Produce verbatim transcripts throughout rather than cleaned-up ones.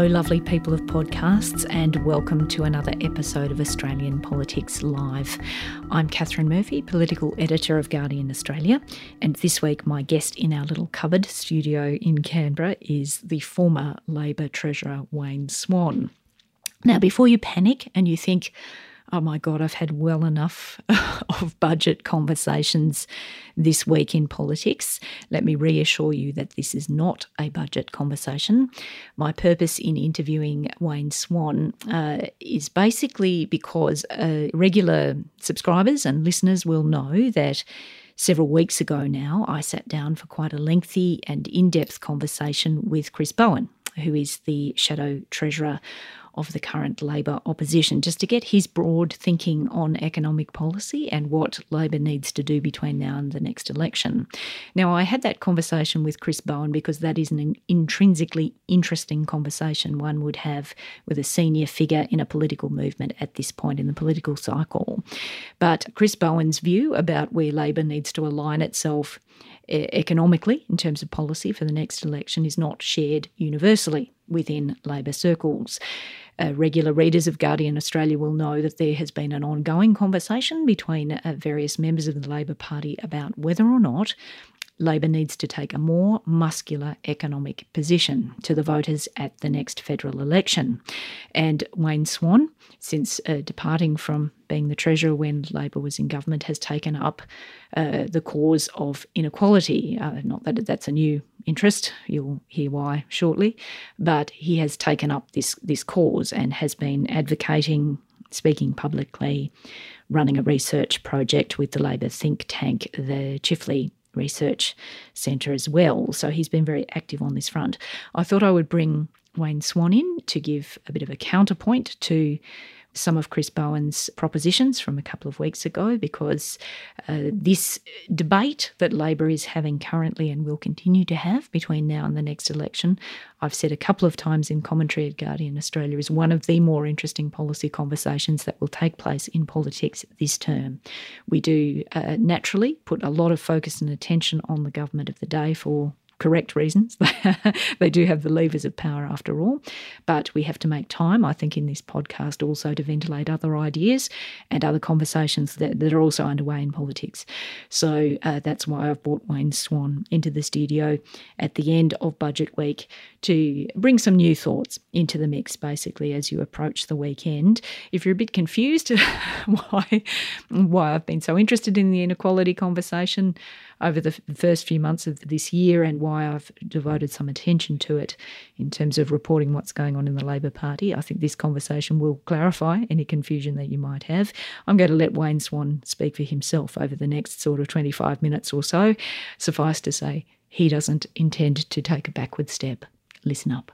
Hello, lovely people of podcasts, and welcome to another episode of Australian Politics Live. I'm Catherine Murphy, political editor of Guardian Australia, and this week my guest in our little cupboard studio in Canberra is the former Labor Treasurer Wayne Swan. Now, before you panic and you think, oh my God, I've had well enough of budget conversations this week in politics, let me reassure you that this is not a budget conversation. My purpose in interviewing Wayne Swan uh, is basically because uh, regular subscribers and listeners will know that several weeks ago now, I sat down for quite a lengthy and in-depth conversation with Chris Bowen, who is the Shadow Treasurer of the current Labor opposition, just to get his broad thinking on economic policy and what Labor needs to do between now and the next election. Now, I had that conversation with Chris Bowen because that is an intrinsically interesting conversation one would have with a senior figure in a political movement at this point in the political cycle. But Chris Bowen's view about where Labor needs to align itself economically in terms of policy for the next election is not shared universally within Labor circles. Uh, regular readers of Guardian Australia will know that there has been an ongoing conversation between uh, various members of the Labor Party about whether or not Labor needs to take a more muscular economic position to the voters at the next federal election. And Wayne Swan, since uh, departing from being the Treasurer when Labor was in government, has taken up uh, the cause of inequality. Uh, not that that's a new interest, you'll hear why shortly, but he has taken up this, this cause and has been advocating, speaking publicly, running a research project with the Labor think tank, the Chifley Research Centre as well. So he's been very active on this front. I thought I would bring Wayne Swan in to give a bit of a counterpoint to some of Chris Bowen's propositions from a couple of weeks ago, because uh, this debate that Labor is having currently and will continue to have between now and the next election, I've said a couple of times in commentary at Guardian Australia, is one of the more interesting policy conversations that will take place in politics this term. We do uh, naturally put a lot of focus and attention on the government of the day for correct reasons. They do have the levers of power after all, but we have to make time, I think, in this podcast also to ventilate other ideas and other conversations that, that are also underway in politics. So uh, that's why I've brought Wayne Swan into the studio at the end of Budget Week to bring some new thoughts into the mix, basically, as you approach the weekend. If you're a bit confused why, why I've been so interested in the inequality conversation over the first few months of this year and why I've devoted some attention to it in terms of reporting what's going on in the Labor Party, I think this conversation will clarify any confusion that you might have. I'm going to let Wayne Swan speak for himself over the next sort of twenty-five minutes or so. Suffice to say, he doesn't intend to take a backward step. Listen up.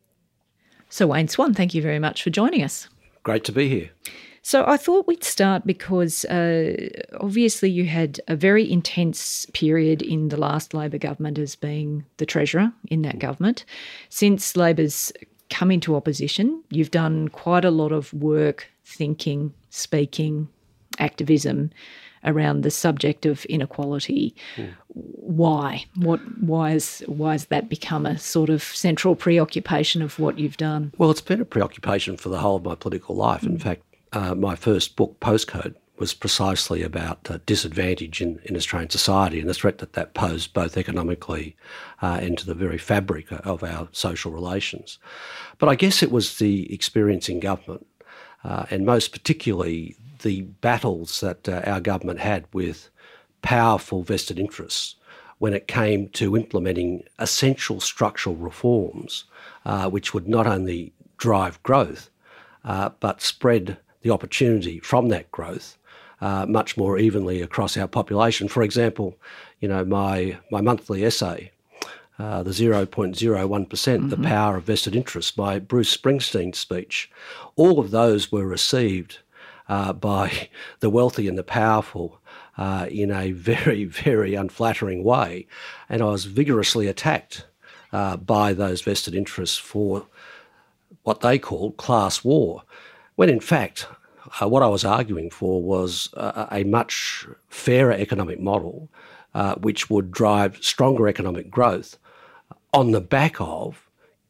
So Wayne Swan, thank you very much for joining us. Great to be here. So I thought we'd start because uh, obviously you had a very intense period in the last Labor government as being the Treasurer in that government. Since Labor's come into opposition, you've done quite a lot of work, thinking, speaking, activism around the subject of inequality. Mm. Why? What? Why is why has that become a sort of central preoccupation of what you've done? Well, it's been a preoccupation for the whole of my political life. In mm. fact, Uh, my first book, Postcode, was precisely about uh, disadvantage in, in Australian society and the threat that that posed both economically uh, and to the very fabric of our social relations. But I guess it was the experience in government uh, and most particularly the battles that uh, our government had with powerful vested interests when it came to implementing essential structural reforms uh, which would not only drive growth uh, but spread the opportunity from that growth uh, much more evenly across our population. For example, you know, my my monthly essay, uh, the zero point zero one percent, mm-hmm. The Power of Vested Interests, by Bruce Springsteen's speech, all of those were received uh, by the wealthy and the powerful uh, in a very, very unflattering way. And I was vigorously attacked uh, by those vested interests for what they called class war, when in fact uh, what I was arguing for was uh, a much fairer economic model uh, which would drive stronger economic growth on the back of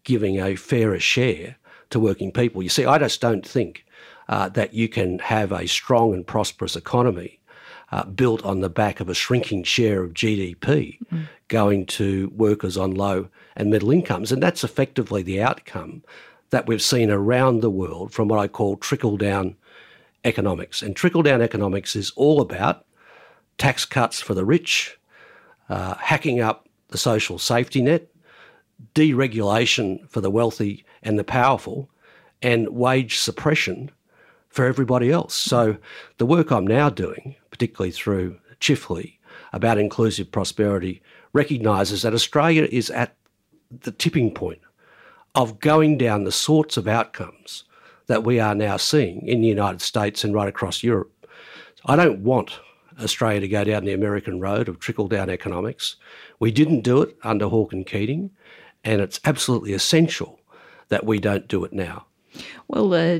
giving a fairer share to working people. You see, I just don't think uh, that you can have a strong and prosperous economy uh, built on the back of a shrinking share of G D P mm. going to workers on low and middle incomes. And that's effectively the outcome that we've seen around the world from what I call trickle-down economics. And trickle-down economics is all about tax cuts for the rich, uh, hacking up the social safety net, deregulation for the wealthy and the powerful, and wage suppression for everybody else. So the work I'm now doing, particularly through Chifley, about inclusive prosperity, recognises that Australia is at the tipping point of going down the sorts of outcomes that we are now seeing in the United States and right across Europe. I don't want Australia to go down the American road of trickle-down economics. We didn't do it under Hawke and Keating, and it's absolutely essential that we don't do it now. Well, uh,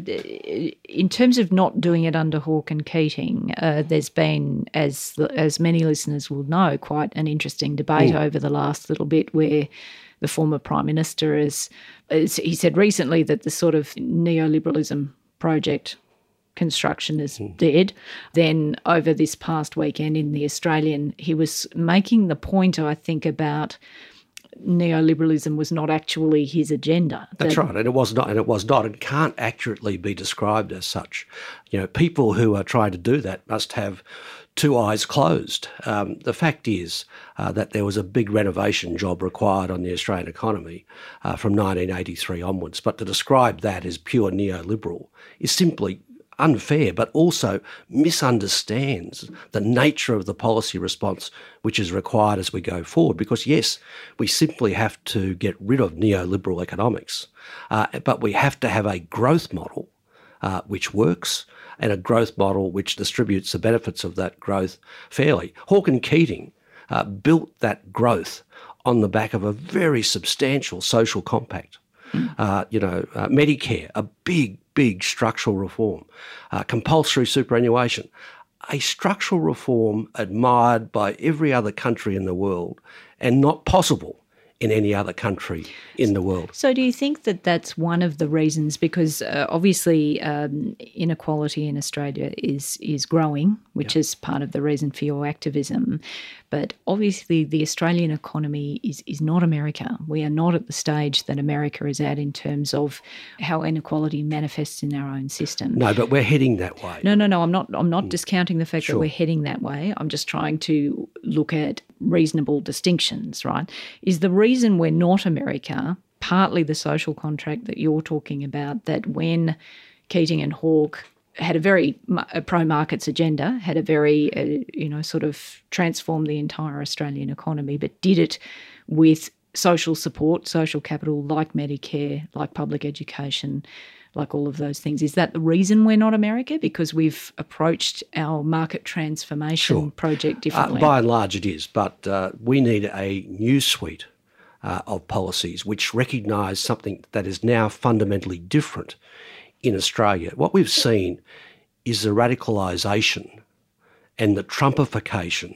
in terms of not doing it under Hawke and Keating, uh, there's been, as as many listeners will know, quite an interesting debate mm. over the last little bit where the former Prime Minister has, he said recently that the sort of neoliberalism project construction is mm. dead. Then over this past weekend in The Australian, he was making the point, I think, about neoliberalism was not actually his agenda. That's right, and it was not, and it was not, and can't accurately be described as such. You know, people who are trying to do that must have two eyes closed. Um, the fact is uh, that there was a big renovation job required on the Australian economy uh, from nineteen eighty-three onwards, but to describe that as pure neoliberal is simply unfair, but also misunderstands the nature of the policy response which is required as we go forward. Because yes, we simply have to get rid of neoliberal economics, uh, but we have to have a growth model uh, which works and a growth model which distributes the benefits of that growth fairly. Hawke and Keating uh, built that growth on the back of a very substantial social compact. Mm. Uh, you know, uh, Medicare, a big, big structural reform, uh, compulsory superannuation, a structural reform admired by every other country in the world and not possible in any other country in the world. So do you think that that's one of the reasons, because uh, obviously um, inequality in Australia is is growing, which yep. is part of the reason for your activism, but obviously the Australian economy is, is not America. We are not at the stage that America is at in terms of how inequality manifests in our own system. No, but we're heading that way. No, no, no, I'm not I'm not mm. discounting the fact sure. that we're heading that way. I'm just trying to look at reasonable distinctions, right? Is the reason we're not America partly the social contract that you're talking about, that when Keating and Hawke had a very a pro-markets agenda, had a very, uh, you know, sort of transformed the entire Australian economy, but did it with social support, social capital, like Medicare, like public education, like all of those things. Is that the reason we're not America? Because we've approached our market transformation sure. project differently? Uh, by and large it is, but uh, we need a new suite uh, of policies which recognise something that is now fundamentally different in Australia. What we've seen is the radicalisation and the Trumpification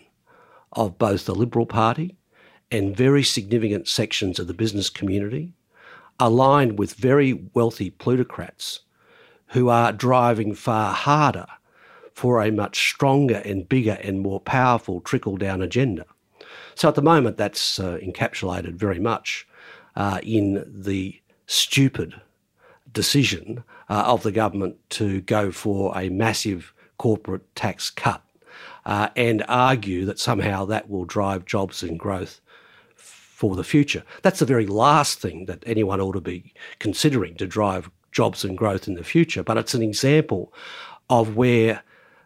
of both the Liberal Party and very significant sections of the business community, aligned with very wealthy plutocrats who are driving far harder for a much stronger and bigger and more powerful trickle-down agenda. So at the moment that's uh, encapsulated very much uh, in the stupid decision uh, of the government to go for a massive corporate tax cut uh, and argue that somehow that will drive jobs and growth for the future. That's the very last thing that anyone ought to be considering to drive jobs and growth in the future. But it's an example of where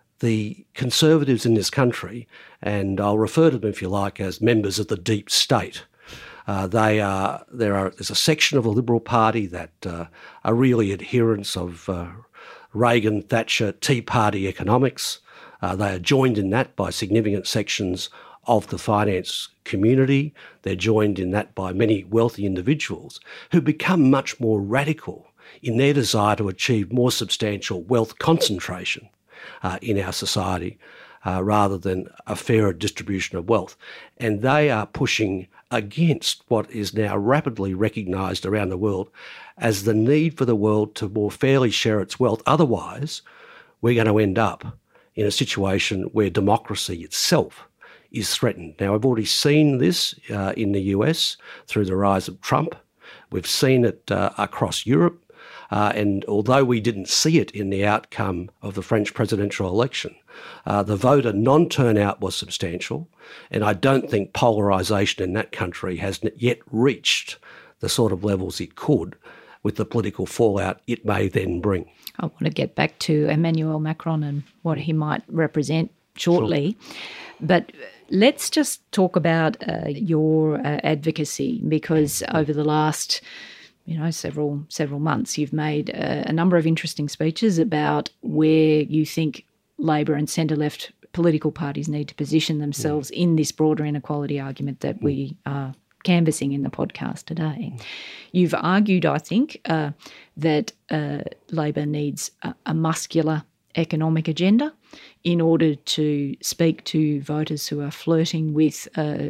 the Conservatives in this country, and I'll refer to them if you like as members of the deep state, uh, they are there are there's a section of the Liberal Party that uh, are really adherents of uh, Reagan, Thatcher, Tea Party economics. Uh, they are joined in that by significant sections of the finance community. They're joined in that by many wealthy individuals who become much more radical in their desire to achieve more substantial wealth concentration uh, in our society. uh, rather than a fairer distribution of wealth. And they are pushing against what is now rapidly recognised around the world as the need for the world to more fairly share its wealth. Otherwise, we're going to end up in a situation where democracy itself is threatened. Now, I've already seen this uh, in the U S through the rise of Trump. We've seen it uh, across Europe. Uh, and although we didn't see it in the outcome of the French presidential election, uh, the voter non-turnout was substantial. And I don't think polarisation in that country has yet reached the sort of levels it could with the political fallout it may then bring. I want to get back to Emmanuel Macron and what he might represent shortly. Sure. But let's just talk about uh, your uh, advocacy, because over the last, you know, several several months, you've made a, a number of interesting speeches about where you think Labor and centre-left political parties need to position themselves mm. in this broader inequality argument that mm. we are canvassing in the podcast today. Mm. You've argued, I think, uh, that uh, Labor needs a, a muscular economic agenda in order to speak to voters who are flirting with uh,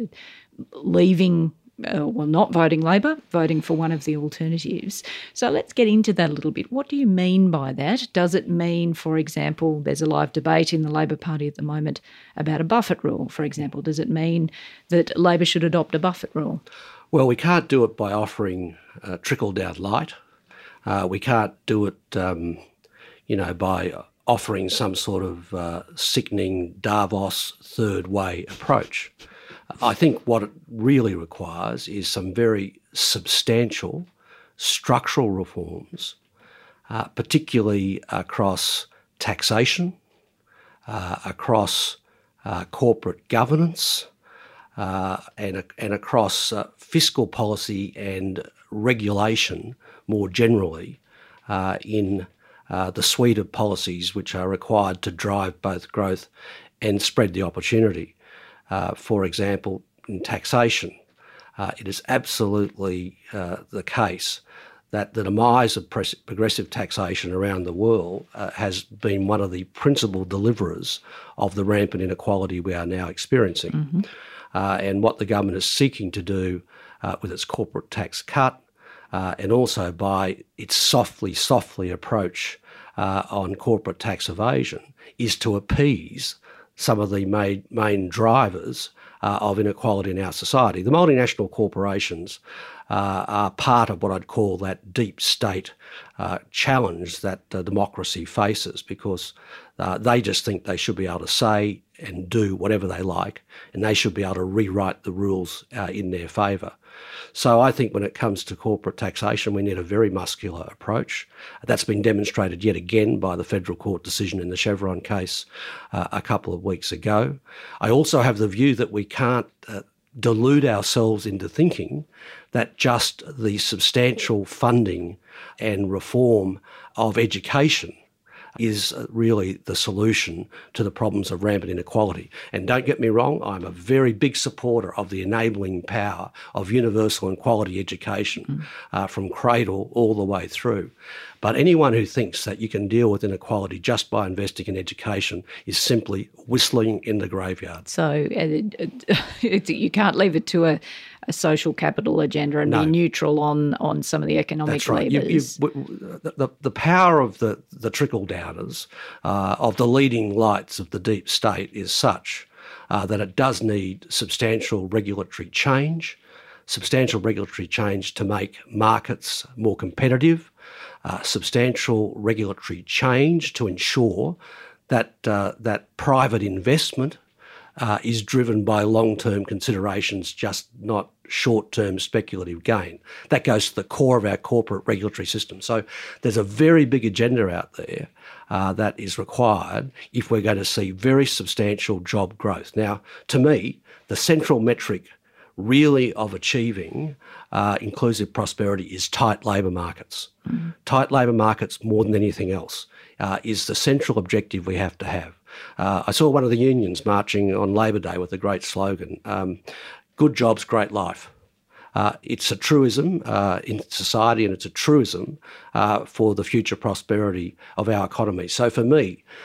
leaving, uh, well, not voting Labor, voting for one of the alternatives. So let's get into that a little bit. What do you mean by that? Does it mean, for example, there's a live debate in the Labor Party at the moment about a Buffett rule, for example. Does it mean that Labor should adopt a Buffett rule? Well, we can't do it by offering uh, trickle-down light. Uh, we can't do it, um, you know, by offering some sort of uh, sickening Davos third way approach. I think what it really requires is some very substantial structural reforms, uh, particularly across taxation, uh, across uh, corporate governance, uh, and, and across uh, fiscal policy and regulation more generally uh, in Uh, the suite of policies which are required to drive both growth and spread the opportunity. Uh, for example, in taxation, uh, it is absolutely uh, the case that the demise of progressive taxation around the world uh, has been one of the principal deliverers of the rampant inequality we are now experiencing. Mm-hmm. Uh, and what the government is seeking to do uh, with its corporate tax cut, Uh, and also by its softly, softly approach uh, on corporate tax evasion, is to appease some of the main, main drivers uh, of inequality in our society. The multinational corporations uh, are part of what I'd call that deep state uh, challenge that uh, democracy faces, because uh, they just think they should be able to say and do whatever they like, and they should be able to rewrite the rules uh, in their favour. So I think when it comes to corporate taxation, we need a very muscular approach. That's been demonstrated yet again by the federal court decision in the Chevron case uh, a couple of weeks ago. I also have the view that we can't uh, delude ourselves into thinking that just the substantial funding and reform of education is really the solution to the problems of rampant inequality. And don't get me wrong, I'm a very big supporter of the enabling power of universal and quality education mm. uh, from cradle all the way through. But anyone who thinks that you can deal with inequality just by investing in education is simply whistling in the graveyard. So uh, you can't leave it to a, a social capital agenda and no. be neutral on, on some of the economic That's right. levers. You, you, the, the power of the, the trickle-downers, uh, of the leading lights of the deep state is such uh, that it does need substantial regulatory change, substantial regulatory change to make markets more competitive, Uh, substantial regulatory change to ensure that uh, that private investment uh, is driven by long-term considerations, just not short-term speculative gain. That goes to the core of our corporate regulatory system. So there's a very big agenda out there uh, that is required if we're going to see very substantial job growth. Now, to me, the central metric really of achieving uh, inclusive prosperity is tight labour markets. Mm. Tight labour markets, more than anything else, uh, is the central objective we have to have. Uh, I saw one of the unions marching on Labor Day with a great slogan, um, good jobs, great life. Uh, it's a truism uh, in society, and it's a truism uh, for the future prosperity of our economy. So for me,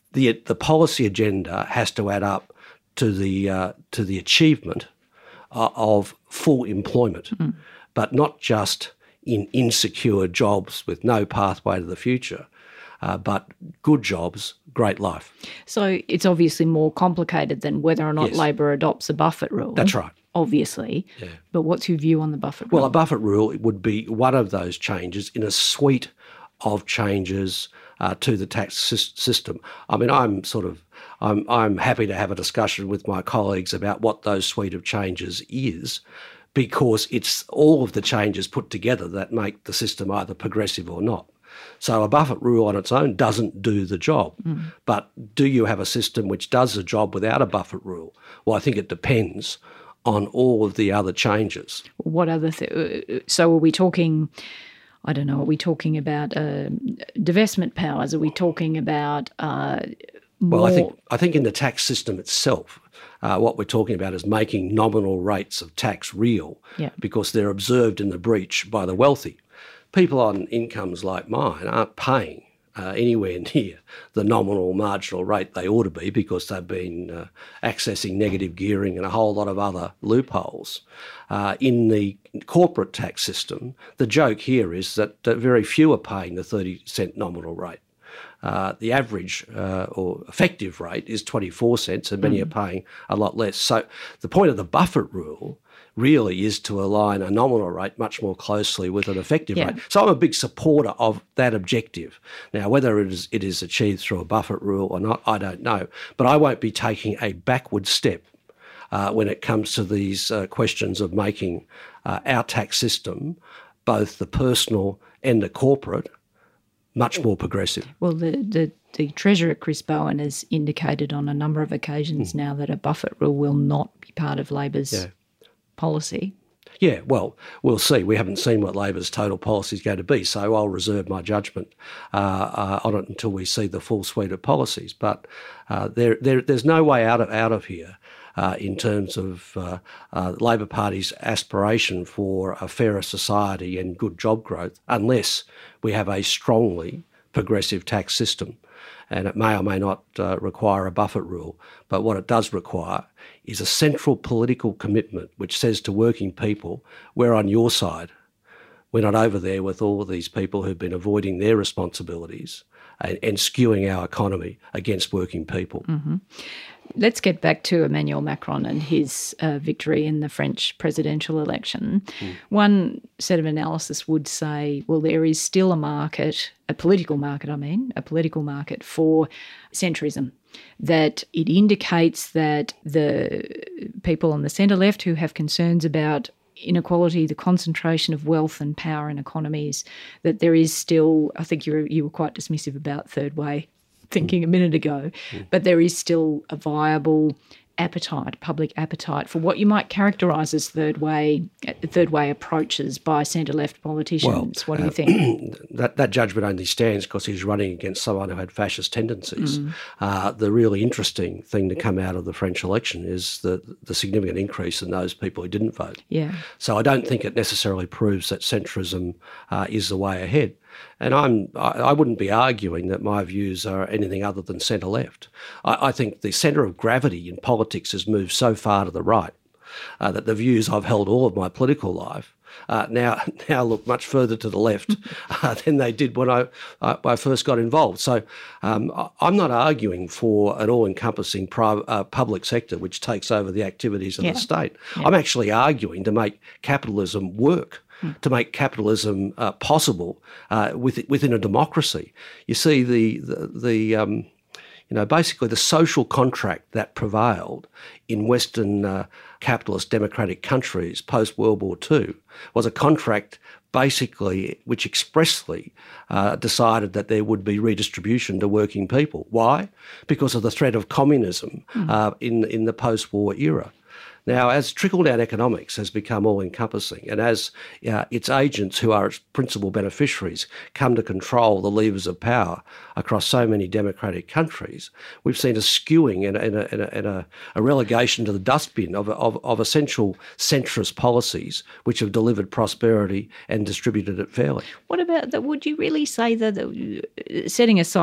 the the policy agenda has to add up to the uh, to the achievement uh, of full employment, mm. but not just in insecure jobs with no pathway to the future, uh, but good jobs, great life. So it's obviously more complicated than whether or not Yes. Labor adopts a Buffett rule. That's right. Obviously. Yeah. But what's your view on the Buffett rule? Well, a Buffett rule would be one of those changes in a suite of changes uh, to the tax sy- system. I mean, I'm sort of, I'm, I'm happy to have a discussion with my colleagues about what those suite of changes is, because it's all of the changes put together that make the system either progressive or not. So a Buffett rule on its own doesn't do the job. Mm. But do you have a system which does the job without a Buffett rule? Well, I think it depends on all of the other changes. What other th- so are we talking, I don't know, are we talking about uh, divestment powers? Are we talking about uh, more... Well, I think I think in the tax system itself, uh, what we're talking about is making nominal rates of tax real, yeah. because they're observed in the breach by the wealthy. People on incomes like mine aren't paying uh, anywhere near the nominal marginal rate they ought to be, because they've been uh, accessing negative gearing and a whole lot of other loopholes. Uh, in the corporate tax system, the joke here is that, that very few are paying the thirty cent nominal rate. Uh, the average uh, or effective rate is twenty-four cents, and many mm. are paying a lot less. So the point of the Buffett rule really is to align a nominal rate much more closely with an effective yeah. rate. So I'm a big supporter of that objective. Now, whether it is, it is achieved through a Buffett rule or not, I don't know. But I won't be taking a backward step uh, when it comes to these uh, questions of making uh, our tax system, both the personal and the corporate, much more progressive. Well, the, the, the Treasurer, Chris Bowen, has indicated on a number of occasions mm. now that a Buffett rule will not be part of Labor's yeah. policy. Yeah, well, we'll see. We haven't seen what Labor's total policy is going to be, so I'll reserve my judgment uh, uh, on it until we see the full suite of policies. But uh, there, there, there's no way out of out of here uh, in terms of uh, uh, Labor Party's aspiration for a fairer society and good job growth, unless we have a strongly progressive tax system. And it may or may not uh, require a Buffett rule, but what it does require is a central political commitment which says to working people, we're on your side. We're not over there with all of these people who've been avoiding their responsibilities and, and skewing our economy against working people. Mm-hmm. Let's get back to Emmanuel Macron and his uh, victory in the French presidential election. Mm. One set of analysis would say, well, there is still a market, a political market, I mean, a political market for centrism, that it indicates that the people on the centre-left who have concerns about inequality, the concentration of wealth and power in economies, that there is still, I think you were, you were quite dismissive about third way thinking a minute ago, mm. but there is still a viable appetite, public appetite for what you might characterise as third way, third way approaches by centre-left politicians. Well, what do you uh, think? that, that judgment only stands because he's running against someone who had fascist tendencies. Mm. Uh, the really interesting thing to come out of the French election is the, the significant increase in those people who didn't vote. Yeah. So I don't think it necessarily proves that centrism uh, is the way ahead. And I'm, I wouldn't be arguing that my views are anything other than centre-left. I, I think the centre of gravity in politics has moved so far to the right uh, that the views I've held all of my political life uh, now now look much further to the left uh, than they did when I, I, I first got involved. So um, I'm not arguing for an all-encompassing pri- uh, public sector which takes over the activities of yeah. the state. Yeah. I'm actually arguing to make capitalism work. To make capitalism uh, possible uh, with, within a democracy. You see, the the, the um, you know basically the social contract that prevailed in Western uh, capitalist democratic countries post World War Two was a contract basically which expressly uh, decided that there would be redistribution to working people. Why? Because of the threat of communism mm. uh, in in the post-war era. Now, as trickle-down economics has become all-encompassing and as uh, its agents, who are its principal beneficiaries, come to control the levers of power across so many democratic countries, we've seen a skewing and, and, a, and, a, and a, a relegation to the dustbin of, of, of essential centrist policies which have delivered prosperity and distributed it fairly. What about that? Would you really say that, uh, setting aside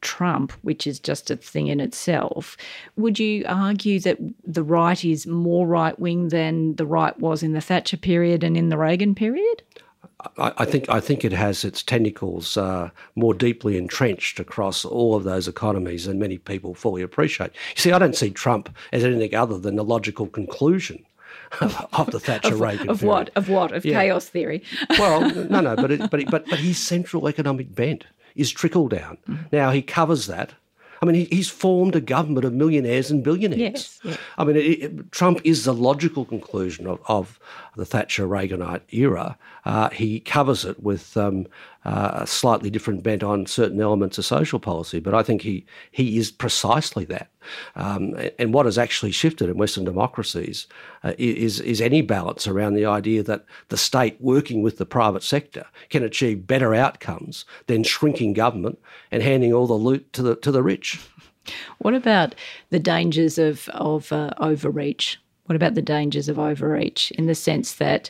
Trump, which is just a thing in itself, would you argue that the right is more right-wing than the right was in the Thatcher period and in the Reagan period? I, I think I think it has its tentacles uh, more deeply entrenched across all of those economies than many people fully appreciate. You see, I don't see Trump as anything other than the logical conclusion of the Thatcher-Reagan Of period. what? Of what? Of yeah. chaos theory? Well, no, no, but it, but it, but but his central economic bent is trickle down. Mm-hmm. Now he covers that. I mean, he, he's formed a government of millionaires and billionaires. Yes, yeah. I mean, it, it, Trump is the logical conclusion of, of the Thatcher-Reaganite era. Uh, he covers it with um, uh, a slightly different bent on certain elements of social policy, but I think he he is precisely that. Um, and what has actually shifted in Western democracies uh, is, is any balance around the idea that the state working with the private sector can achieve better outcomes than shrinking government and handing all the loot to the to the rich. What about the dangers of, of uh, overreach? What about the dangers of overreach in the sense that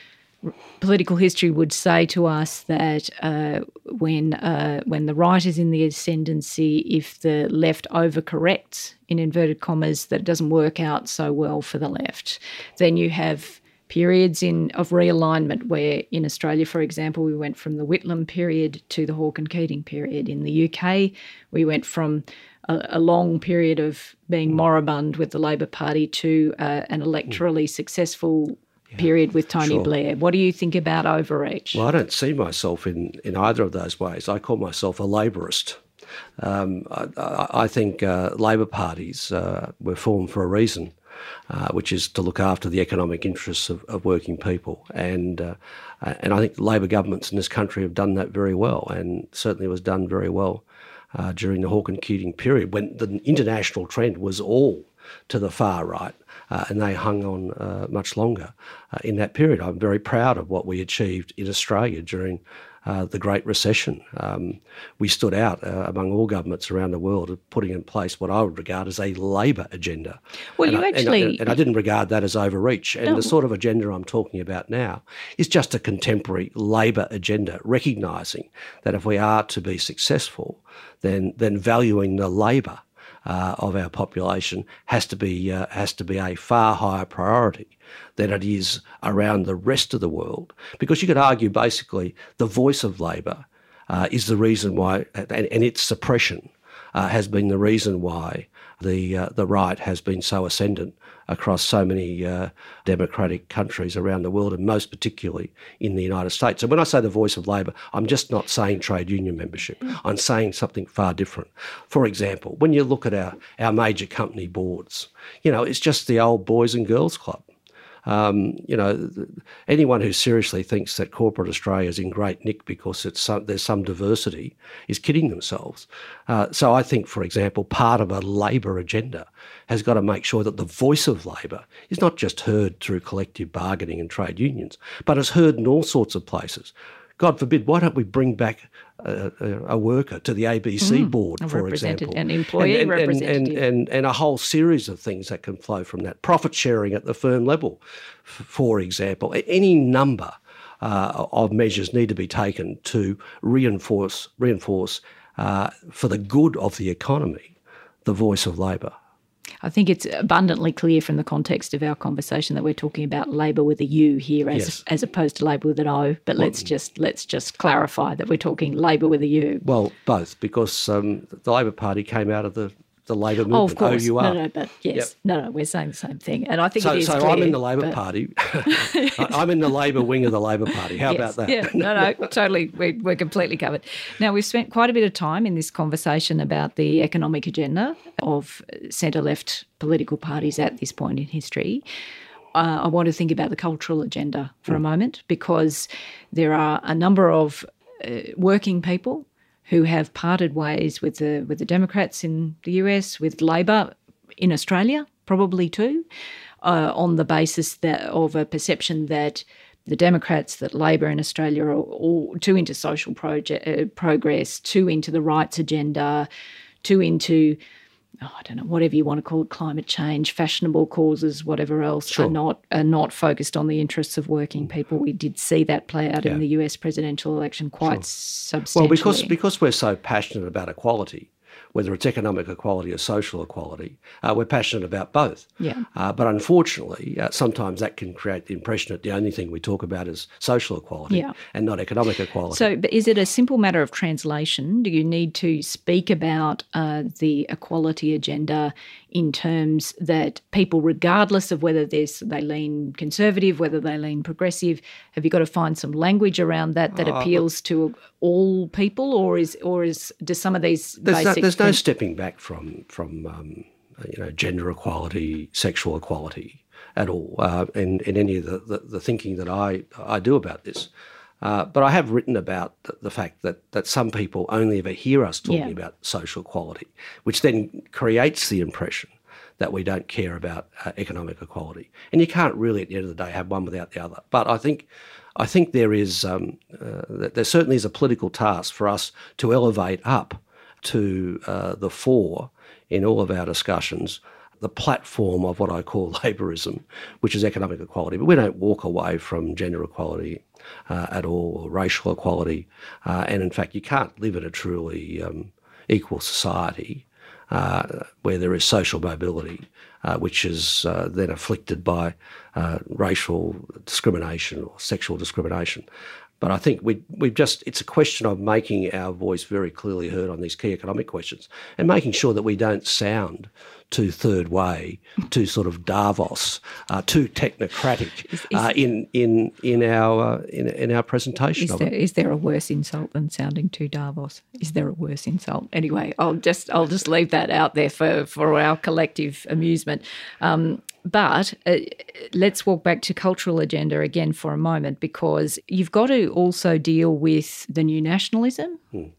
political history would say to us that uh, when uh, when the right is in the ascendancy, if the left overcorrects, in inverted commas, that it doesn't work out so well for the left, then you have periods in of realignment where in Australia, for example, we went from the Whitlam period to the Hawke and Keating period. In the U K, we went from a, a long period of being moribund with the Labor Party to uh, an electorally successful Yeah, period with Tony sure. Blair. What do you think about overreach? Well, I don't see myself in, in either of those ways. I call myself a labourist. Um, I, I think uh, Labor parties uh, were formed for a reason, uh, which is to look after the economic interests of, of working people. And uh, and I think Labor governments in this country have done that very well, and certainly was done very well uh, during the Hawke and Keating period when the international trend was all to the far right. Uh, and they hung on uh, much longer uh, in that period. I'm very proud of what we achieved in Australia during uh, the Great Recession. Um, we stood out uh, among all governments around the world of putting in place what I would regard as a Labor agenda. Well, and you I, actually... And I, and I didn't regard that as overreach. And no. the sort of agenda I'm talking about now is just a contemporary Labor agenda, recognising that if we are to be successful, then, then valuing the labour Uh, of our population has to be uh, has to be a far higher priority than it is around the rest of the world. Because you could argue basically the voice of Labor uh, is the reason why, and, and its suppression uh, has been the reason why the uh, the right has been so ascendant across so many uh, democratic countries around the world, and most particularly in the United States. And when I say the voice of Labor, I'm just not saying trade union membership. I'm saying something far different. For example, when you look at our, our major company boards, you know, it's just the old boys and girls club. Um, you know, anyone who seriously thinks that corporate Australia is in great nick because it's some, there's some diversity is kidding themselves. Uh, so I think, for example, part of a Labor agenda has got to make sure that the voice of Labor is not just heard through collective bargaining and trade unions, but is heard in all sorts of places. God forbid, why don't we bring back a, a, a worker to the A B C mm, board, for example? An employee and, and, representative. And, and, and a whole series of things that can flow from that. Profit sharing at the firm level, f- for example. Any number uh, of measures need to be taken to reinforce, reinforce uh, for the good of the economy, the voice of Labor. I think it's abundantly clear from the context of our conversation that we're talking about Labor with a U here as yes. as opposed to Labor with an O. But well, let's just let's just clarify that we're talking Labor with a U. Well, both, because um, the Labor Party came out of the, the Labor movement. Oh, of course. O U R. No, no, but yes. Yep. No, no, we're saying the same thing. And I think so, it is So clear, I'm in the Labor but... Party. I'm in the Labor wing of the Labor Party. How yes. about that? Yeah, no, no, totally. We're, we're completely covered. Now, we've spent quite a bit of time in this conversation about the economic agenda of centre-left political parties at this point in history. Uh, I want to think about the cultural agenda for mm. a moment, because there are a number of uh, working people who have parted ways with the with the Democrats in the U S, with Labor in Australia, probably too, uh, on the basis that of a perception that the Democrats, that Labor in Australia are all too into social project, uh, progress, too into the rights agenda, too into, oh, I don't know, whatever you want to call it, climate change, fashionable causes, whatever else, sure. are not are not focused on the interests of working people. We did see that play out yeah. in the U S presidential election quite sure. substantially. Well, because because we're so passionate about equality, whether it's economic equality or social equality. Uh, we're passionate about both. Yeah. Uh, but unfortunately, uh, sometimes that can create the impression that the only thing we talk about is social equality yeah. and not economic equality. So but is it a simple matter of translation? Do you need to speak about uh, the equality agenda in terms that people, regardless of whether there's, they lean conservative, whether they lean progressive, have you got to find some language around that that uh, appeals to all people, or is or is do some of these there's basic? No, there's no stepping back from from um, you know gender equality, sexual equality at all uh, in in any of the, the, the thinking that I I do about this. Uh, but I have written about the, the fact that, that some people only ever hear us talking yeah. about social equality, which then creates the impression that we don't care about uh, economic equality. And you can't really, at the end of the day, have one without the other. But I think I think there is um, uh, there certainly is a political task for us to elevate up to uh, the fore in all of our discussions the platform of what I call Labourism, which is economic equality. But we don't walk away from gender equality uh, at all, or racial equality. Uh, and in fact, you can't live in a truly um, equal society uh, where there is social mobility, uh, which is uh, then afflicted by uh, racial discrimination or sexual discrimination. But I think we we've just it's a question of making our voice very clearly heard on these key economic questions and making sure that we don't sound too third way, too sort of Davos, uh, too technocratic is, is, uh, in in in our uh, in in our presentation is of there, it. Is there a worse insult than sounding too Davos? Is there a worse insult? Anyway, I'll just I'll just leave that out there for for our collective amusement. Um, But uh, let's walk back to cultural agenda again for a moment, because you've got to also deal with the new nationalism. Hmm.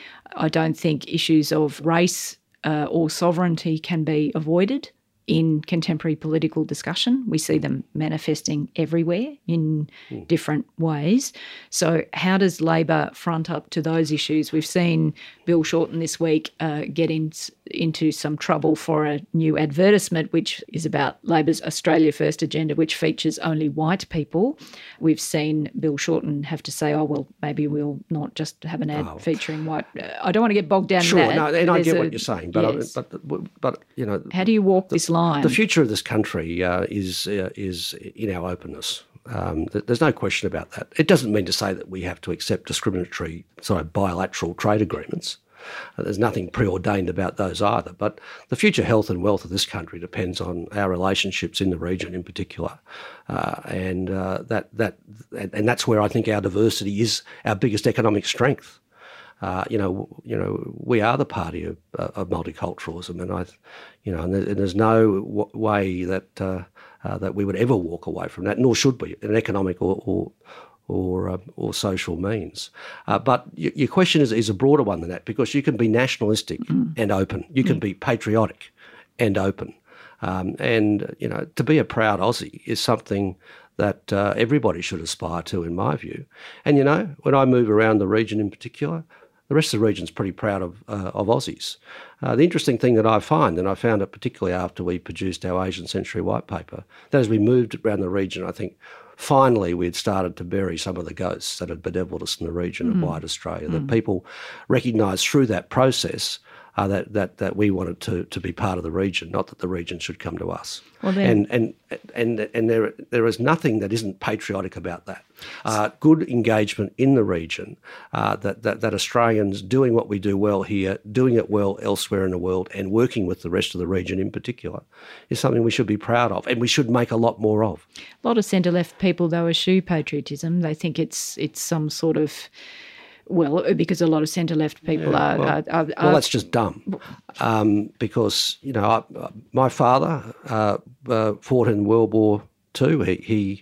I don't think issues of race uh, or sovereignty can be avoided in contemporary political discussion. We see them manifesting everywhere in mm. different ways. So how does Labor front up to those issues? We've seen Bill Shorten this week uh, get in, into some trouble for a new advertisement, which is about Labor's Australia First agenda, which features only white people. We've seen Bill Shorten have to say, oh, well, maybe we'll not just have an ad oh. featuring white. I don't want to get bogged down sure, in that. Sure, no, and I get a, what you're saying, but, yes. I, but, but, you know... How do you walk the, this line? The future of this country uh, is uh, is in our openness. Um, there's no question about that. It doesn't mean to say that we have to accept discriminatory sort of bilateral trade agreements. Uh, there's nothing preordained about those either. But the future health and wealth of this country depends on our relationships in the region in particular, uh, and uh, that that and, and that's where I think our diversity is our biggest economic strength. Uh, you know, you know, we are the party of, uh, of multiculturalism, and I, you know, and, there, and there's no w- way that uh, uh, that we would ever walk away from that, nor should we, in economic or or or, uh, or social means. Uh, but y- your question is, is a broader one than that, because you can be nationalistic mm. and open, you can mm. be patriotic and open, um, and you know, to be a proud Aussie is something that uh, everybody should aspire to, in my view. And you know, when I move around the region in particular, the rest of the region's pretty proud of uh, of Aussies. Uh, the interesting thing that I find, and I found it particularly after we produced our Asian Century White Paper, that as we moved around the region, I think finally we'd started to bury some of the ghosts that had bedeviled us in the region mm. of white Australia, mm. that people recognised through that process Uh, that, that that we wanted to to be part of the region, not that the region should come to us. Well, then, and and and and there there is nothing that isn't patriotic about that. Uh, good engagement in the region, uh, that, that that Australians doing what we do well here, doing it well elsewhere in the world, and working with the rest of the region in particular, is something we should be proud of, and we should make a lot more of. A lot of centre-left people, though, eschew patriotism. They think it's it's some sort of... Well, because a lot of centre-left people yeah, are, well, are, are, are... Well, that's just dumb. Um, because, you know, I, my father uh, uh, fought in World War Two. He he,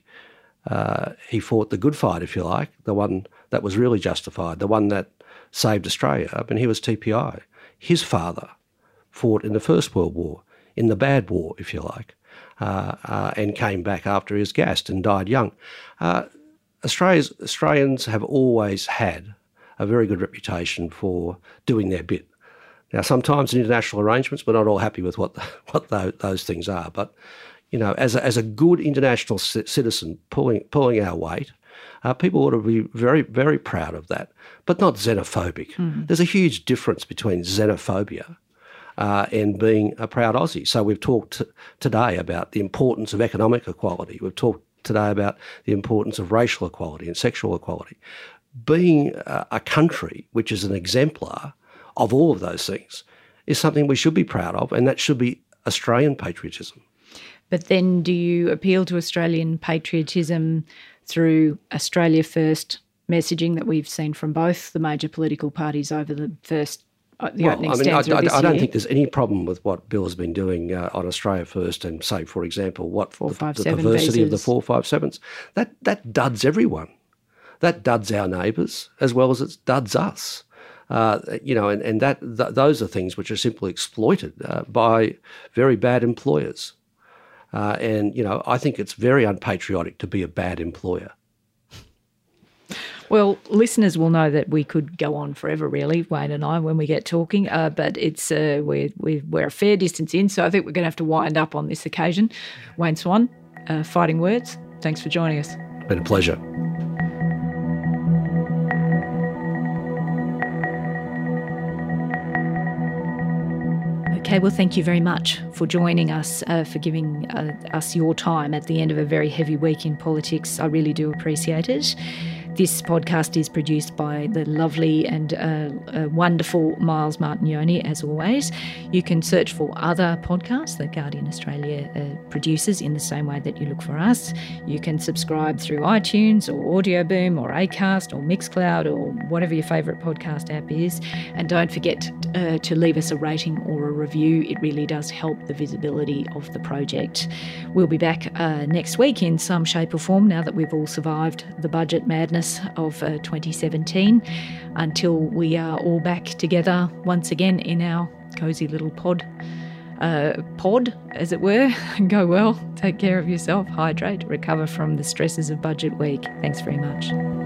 uh, he fought the good fight, if you like, the one that was really justified, the one that saved Australia. I mean, he was T P I. His father fought in the First World War, in the bad war, if you like, uh, uh, and came back after he was gassed and died young. Uh, Australia's, Australians have always had a very good reputation for doing their bit. Now, sometimes in international arrangements, we're not all happy with what the, what the, those things are. But, you know, as a, as a good international c- citizen pulling pulling our weight, uh, people ought to be very, very proud of that, but not xenophobic. Mm. There's a huge difference between xenophobia uh, and being a proud Aussie. So we've talked t- today about the importance of economic equality. We've talked today about the importance of racial equality and sexual equality. Being a, a country which is an exemplar of all of those things is something we should be proud of, and that should be Australian patriotism. But then do you appeal to Australian patriotism through Australia First messaging that we've seen from both the major political parties over the first the well, opening I mean, stanza I, of this I, I don't year? think there's any problem with what Bill has been doing uh, on Australia First and, say, for example, what four, the, five, the seven perversity visas. of the four five sevens. That, that duds everyone. That duds our neighbours as well as it duds us. Uh, you know, and, and that th- those are things which are simply exploited uh, by very bad employers. Uh, and, you know, I think it's very unpatriotic to be a bad employer. Well, listeners will know that we could go on forever, really, Wayne and I, when we get talking, uh, but it's uh, we're, we're, we're a fair distance in, so I think we're going to have to wind up on this occasion. Wayne Swan, uh, Fighting Words, thanks for joining us. It's been a pleasure. Okay, well, thank you very much for joining us, uh, for giving uh, us your time at the end of a very heavy week in politics. I really do appreciate it. This podcast is produced by the lovely and uh, uh, wonderful Miles Martignoni, as always. You can search for other podcasts that Guardian Australia uh, produces in the same way that you look for us. You can subscribe through iTunes or Audio Boom or Acast or Mixcloud or whatever your favourite podcast app is. And don't forget uh, to leave us a rating or a review. It really does help the visibility of the project. We'll be back uh, next week in some shape or form now that we've all survived the budget madness of uh, twenty seventeen, until we are all back together once again in our cosy little pod, uh, pod, as it were. Go well, take care of yourself, hydrate, recover from the stresses of budget week. Thanks very much.